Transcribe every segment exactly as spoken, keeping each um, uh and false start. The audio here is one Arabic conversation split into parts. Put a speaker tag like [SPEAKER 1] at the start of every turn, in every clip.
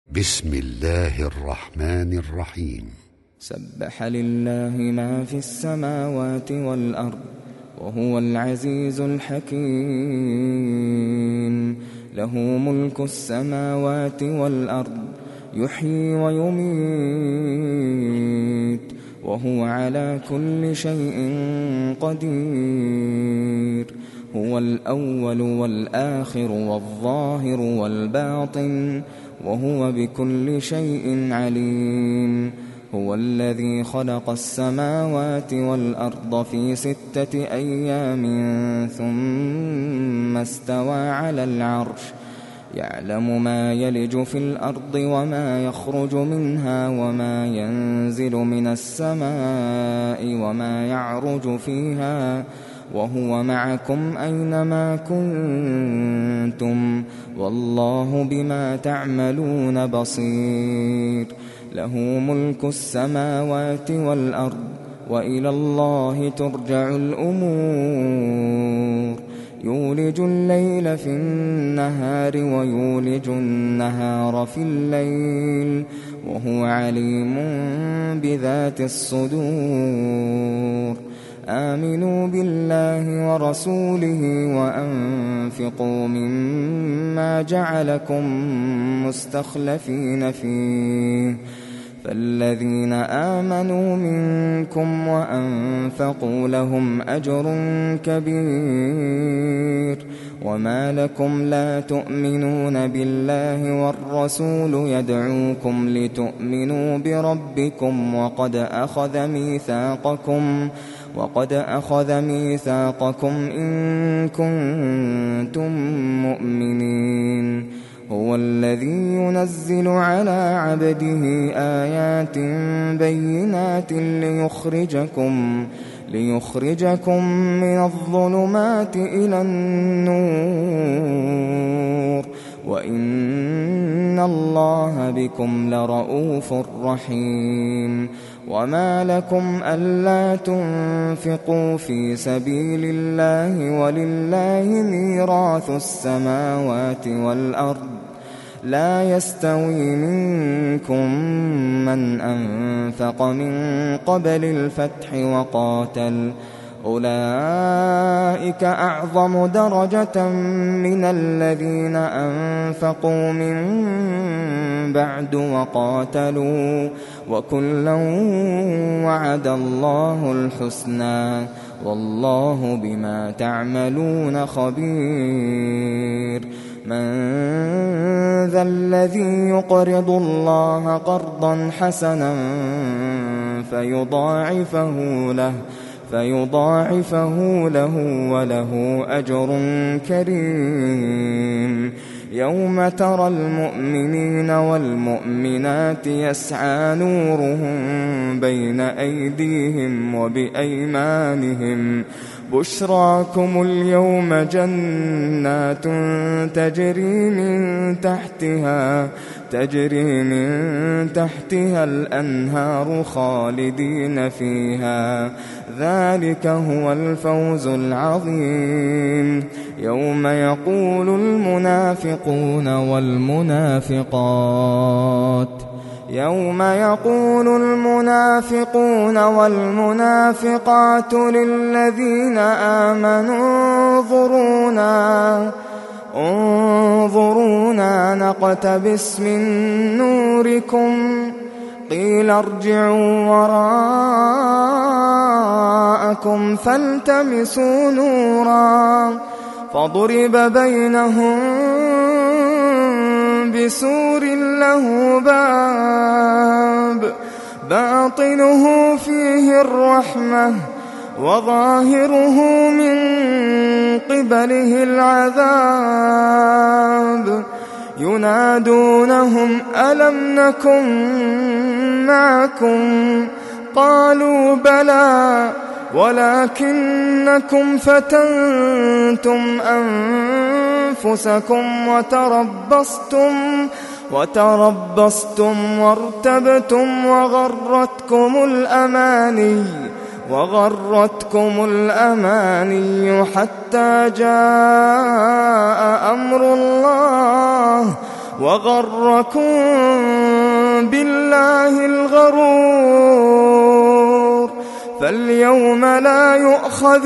[SPEAKER 1] بسم الله الرحمن الرحيم.
[SPEAKER 2] سبح لله ما في السماوات والأرض وهو العزيز الحكيم. له ملك السماوات والأرض يحيي ويميت وهو على كل شيء قدير. هو الأول والآخر والظاهر والباطن وهو بكل شيء عليم. هو الذي خلق السماوات والأرض في ستة أيام ثم استوى على العرش يعلم ما يلج في الأرض وما يخرج منها وما ينزل من السماء وما يعرج فيها وهو معكم أينما كنتم والله بما تعملون بصير. له ملك السماوات والأرض وإلى الله ترجع الأمور. يولج الليل في النهار ويولج النهار في الليل وهو عليم بذات الصدور. آمنوا بالله ورسوله وأنفقوا مما جعلكم مستخلفين فيه. فالذين آمنوا منكم وأنفقوا لهم أجر كبير. وما لكم لا تؤمنون بالله والرسول يدعوكم لتؤمنوا بربكم وقد أخذ ميثاقكم وقد أخذ ميثاقكم إن كنتم مؤمنين. هو الذي ينزل على عبده آيات بينات ليخرجكم ليخرجكم من الظلمات إلى النور وإن الله بكم لرؤوف رحيم. وما لكم ألا تنفقوا في سبيل الله ولله ميراث السماوات والأرض لا يستوي منكم من أنفق من قبل الفتح وقاتل أولئك أعظم درجة من الذين أنفقوا من بعد وقاتلوا وكلا وعد الله الحسنى والله بما تعملون خبير. من ذا الذي يقرض الله قرضا حسنا فيضاعفه له فيضاعفه له وله أجر كريم. يوم ترى المؤمنين والمؤمنات يسعى نورهم بين أيديهم وبأيمانهم بشراكم اليوم جنات تجري من تحتها تجري من تحتها الأنهار خالدين فيها ذلك هو الفوز العظيم. يوم يقول المنافقون والمنافقات يوم يقول المنافقون والمنافقات للذين آمنوا انظرونا انظرونا نقتبس من نوركم قيل ارجعوا وراءكم فالتمسوا نورا فضرب بينهم بسور له باب باطنه فيه الرحمة وظاهره من قبله العذاب ينادونهم ألم نكن معكم قالوا بلى ولكنكم فتنتم أنفسكم وتربصتم وتربصتم وارتبتم وغرتكم الأماني وغرتكم الأماني حتى جاء أمر الله وغركم بالله الغرور فاليوم لا يؤخذ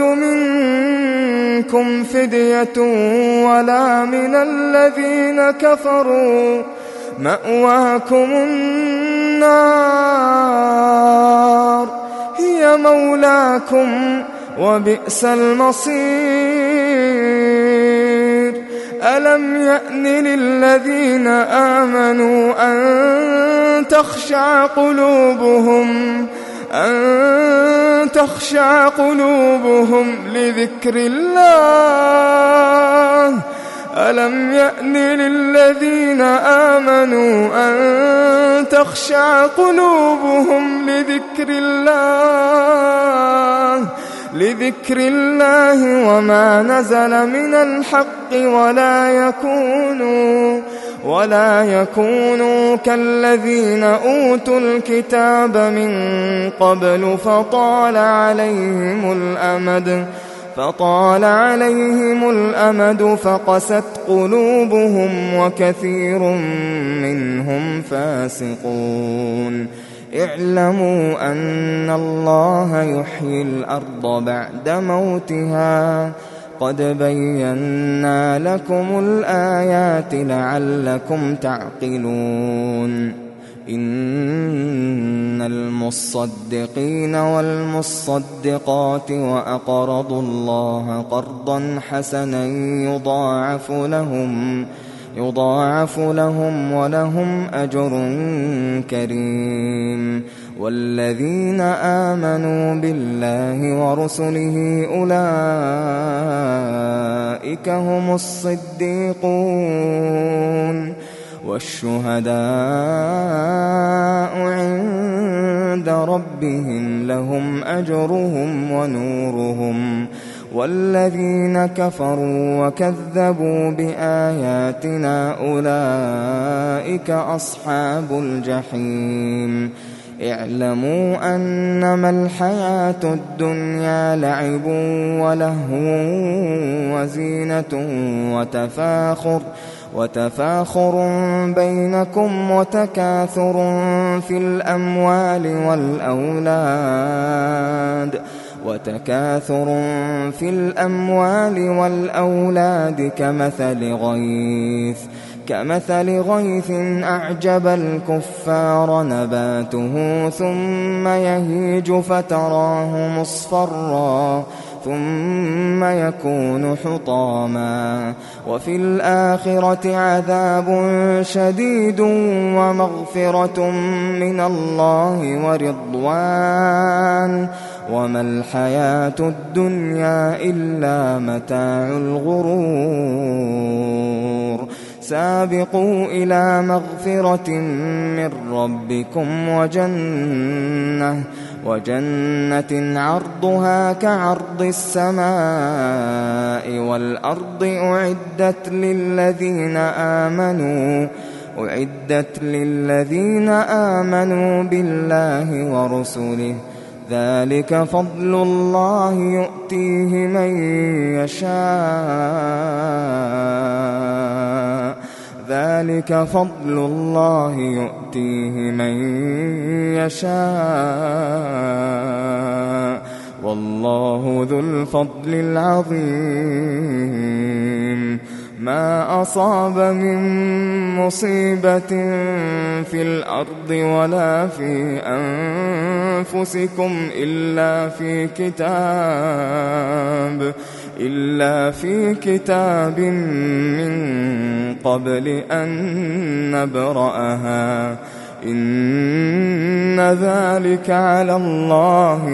[SPEAKER 2] منكم فدية ولا من الذين كفروا مأواكم النار هي مولاكم وبئس المصير ألم يأن للذين آمنوا أن تخشع قلوبهم أن تخشع قلوبهم لذكر الله ألم يأن للذين آمنوا أن تخشع قلوبهم لذكر الله لذكر الله وما نزل من الحق ولا يكونوا ولا يكونوا كالذين أوتوا الكتاب من قبل فطال عليهم الأمد فطال عليهم الأمد فقست قلوبهم وكثير منهم فاسقون اعلموا أن الله يحيي الأرض بعد موتها قد بينا لكم الآيات لعلكم تعقلون إن المصدقين والمصدقات وأقرضوا الله قرضا حسنا يضاعف لهم يضاعف لهم ولهم أجر كريم والذين آمنوا بالله ورسله أولئك هم الصديقون والشهداء عند ربهم لهم أجرهم ونورهم والذين كفروا وكذبوا بآياتنا أولئك أصحاب الجحيم اعلموا أنما الحياة الدنيا لعب ولهو وزينة وتفاخر وتفاخر بينكم وتكاثر في الأموال والأولاد وتكاثر في الأموال والأولاد كمثل غيث كمثل غيث أعجب الكفار نباته ثم يهيج فتراه مصفرا ثم يكون حطاما وفي الآخرة عذاب شديد ومغفرة من الله ورضوان وما الحياة الدنيا إلا متاع الغرور سابقوا إلى مغفرة من ربكم وجنة وجنة عرضها كعرض السماء والأرض أعدت للذين آمنوا أعدت للذين آمنوا بالله ورسله ذلك فضل الله يؤتيه من يشاء ذلك فضل الله يؤتيه من يشاء والله ذو الفضل العظيم ما أصاب من مصيبة في الأرض ولا في أنفسكم إلا في كتاب إلا في كتاب من قبل أن نبرأها إن ذلك على الله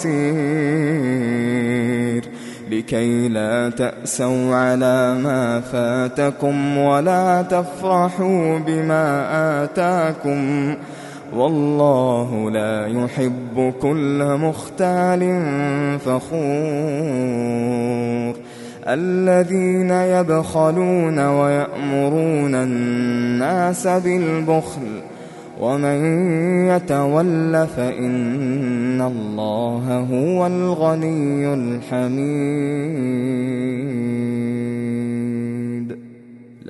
[SPEAKER 2] يسير لكي لا تأسوا على ما فاتكم ولا تفرحوا بما آتاكم والله لا يحب كل مختال فخور الذين يبخلون ويأمرون الناس بالبخل ومن يتول فإن الله هو الغني الحميد